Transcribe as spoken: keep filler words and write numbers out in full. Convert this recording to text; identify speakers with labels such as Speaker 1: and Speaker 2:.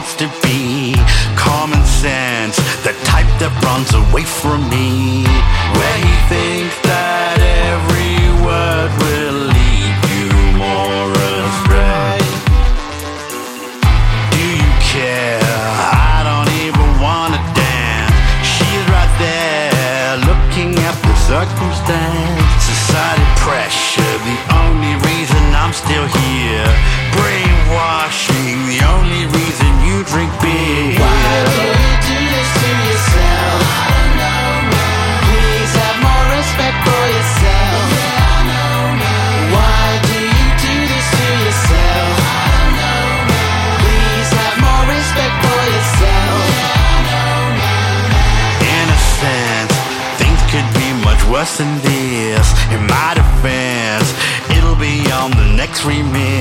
Speaker 1: wants to be. Common sense, the type that runs away from me. Where he thinks that every word will lead you more astray. Do you care? I don't even wanna dance. She's right there, looking at the circumstance. Society pressure, the only reason I'm still here. Brainwashing, the only reason you drink beer.
Speaker 2: Why do you do this to yourself? I don't know, man. Please have more respect for yourself. Yeah, I know, man. Why do you do this to yourself? I don't know, man. Please have more respect for yourself. Yeah, I know, man.
Speaker 1: In a sense, things could be much worse than this. In my defense, it'll be on the next remix.